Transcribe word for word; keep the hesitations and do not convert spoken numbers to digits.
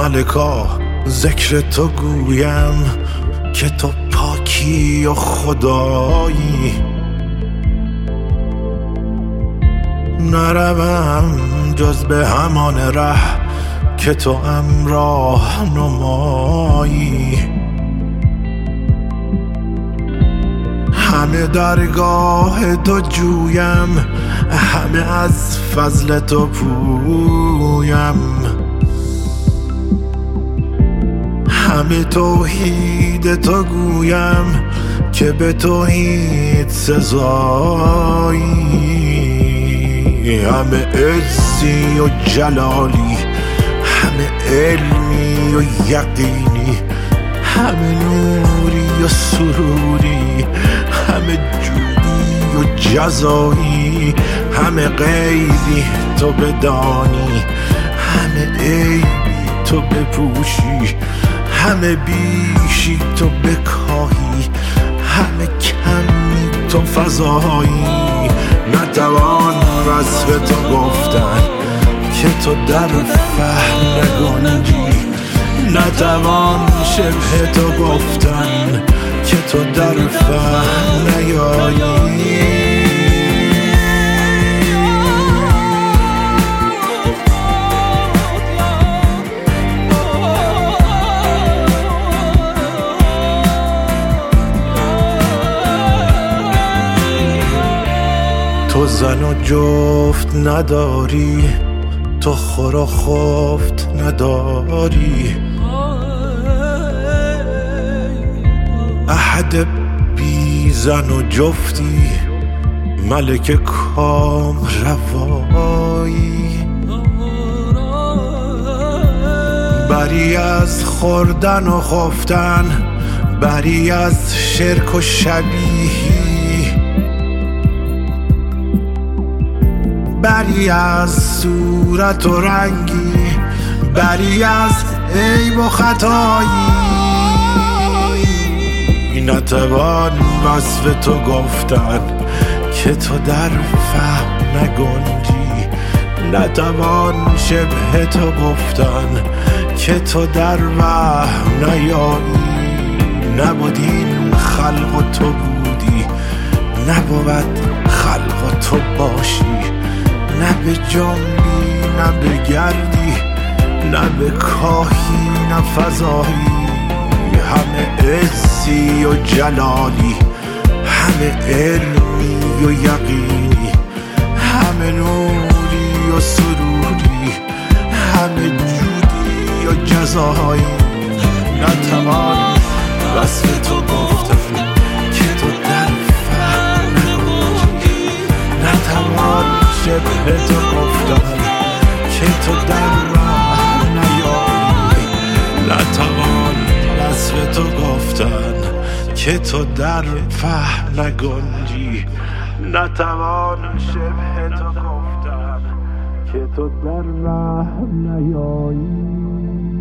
ملکا ذکر تو گویم که تو پاکی و خدایی. نروم جز به همان ره که تو ام راه نمایی. همه درگاه تو جویم، همه از فضل تو پویم. همه توحید تو گویم که به توحید سزایی. همه عزی و جلالی، همه علمی و یقینی، همه نوری و سروری، همه جودی و جزایی. همه غیبی تو بدانی، همه عیبی تو بپوشی، همه بیشی تو بکاهی، همه کمی تو فضایی. نتوان وصف تو گفتن که تو در فهم نگنجی، نتوان شبه تو گفتن که تو در فهم نیایی. تو زن و جفت نداری، تو خور و خفت نداری. احد بی زن و جفتی، ملک کام روایی. بری از خوردن و خفتن، بری از شرک و شبیهی، بری از صورت و رنگی، بری از عیب و خطایی. نتوان وصف تو گفتن که تو در فهم نگنجی، نتوان شبه تو گفتن که تو در وهم نیایی. نبود این خلق و تو بودی، نبود خلق و تو باشی. نه به جنبی نه به گردی، نه به کاهی نه فضایی. همه عزی و جلالی، همه علمی و یقینی، همه نوری و سروری، همه جودی و جزایی. نتوان وصف تو گفتن که تو در فهم نگنجی، نتوان شبه تو گفتن که تو در راه نیایی. نتوان وصف تو گفتن که تو در فهم نگنجی، نتوان شبه تو گفتن که تو در راه نیایی.